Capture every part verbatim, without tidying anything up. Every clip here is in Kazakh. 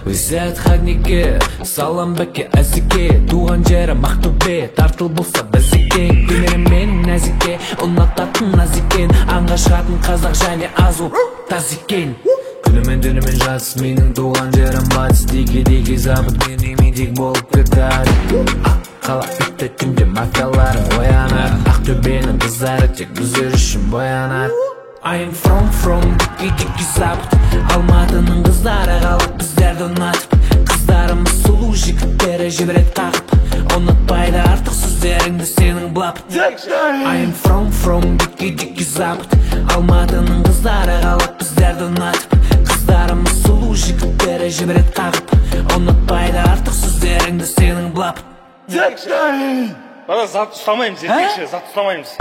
Зәт хагнике, салам бәке әзіке, туған жерім Ақтөбе, тартыл болса бәзіке. Гүнерім менің нәзіке, ұнататын наз екен, аңға шығатын қазақ және азу таз екен. Күнімен түнімен жас, менің туған жерім батыс, деге-деге забыт, мен емедек болып кетар. Қала үтті түнде мафияларым оянар, Ақтөбенің қыздары тек біздер үшін боянар. I am from, from, деге-деге забыт, Алматының қыздары қалып біздерді ұнатып, қыздарымыз сұлу, жігіттері жіберет қағып, ұнатпайды артық сөздеріңді сенің блапыт. I am from, from, деге-деге забыт, Алматының қыздары қалып біздерді ұнатып, қыздарымыз сұлу, жігіттері жіберет қағып, ұнатпайды артық сөздеріңді сенің блапыт. Бала, зат ұстамаймыз, ертекші, зат ұстамаймыз.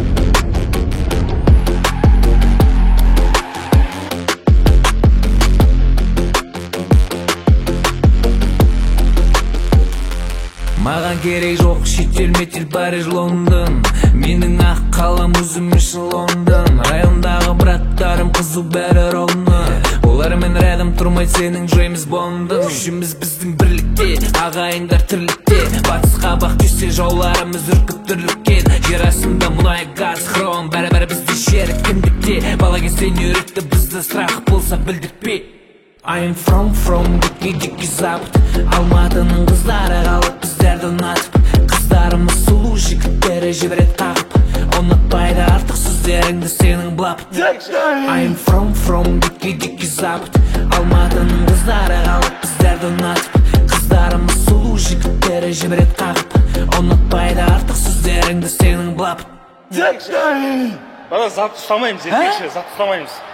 Маған керек жоқ шетел, метел, Париж, Лондон, менің ақ қалам өзім үшін Лондон. Райондағы браттарым қызу бәрі ровно, олармен рядом тұрмайды сенің Джеймс Бондың. Күшіміз біздің бірлікте, ағайындар тірлікте, батысқа бақ түсе жауларымыз үркіп түрліккен. Жер астында мұнай, газ, хром, бәрі-бәрі бізде жер кіндікте. Бала кезден үйретті бізді, страх болса білдіртпе. I am from, from, деге-деге забыт, Алматының қыздары қалып біздерді ұнатып, қыздарымыз сұлу, жігіттері жіберет қағып, ұнатпайды артық сөздеріңді сенің блапыт. I am from, from, деге-деге забыт, Алматының қыздары қалып біздерді ұнатып, қыздарымыз сұлу, жігіттері жіберет қағып, ұнатпайды артық сөздеріңді сенің блапыт. Бала, зат ұстамаймыз, ертекші, зат ұстамаймыз.